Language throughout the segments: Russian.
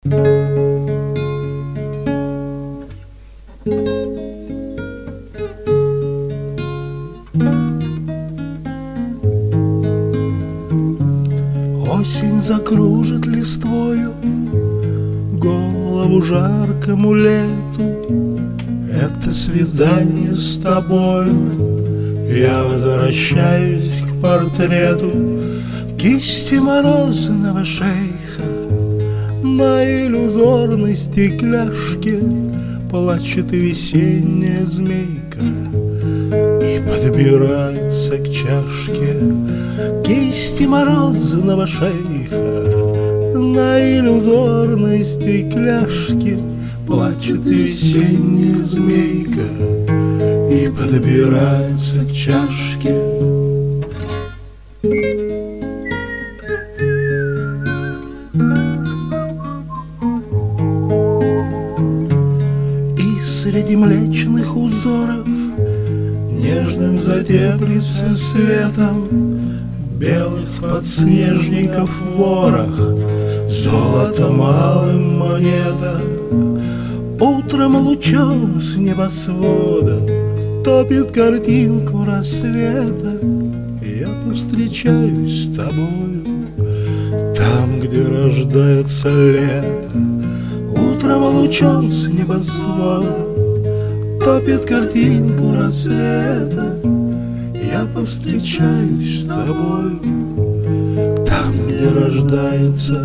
Осень закружит листвою голову жаркому лету. Это свидание с тобою. Я возвращаюсь к портрету кисти морозного шейха. На иллюзорной стекляшке плачет весенняя змейка и подбирается к чашке кисти морозного шейха. На иллюзорной стекляшке плачет весенняя змейка и подбирается к чашке. И среди млечных узоров нежным затеплится светом белых подснежников ворох, золото малым монета. Утром лучом с небосвода топит картинку рассвета. Я повстречаюсь с тобою там, где рождается лето. Утром лучом с небосвода топит картинку рассвета. Я повстречаюсь с тобой там, где рождается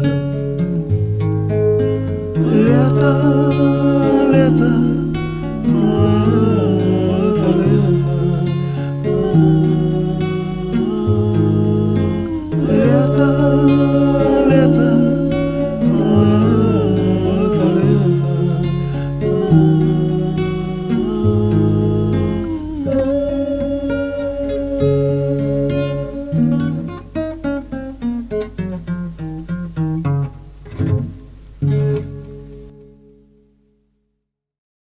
лето, лето.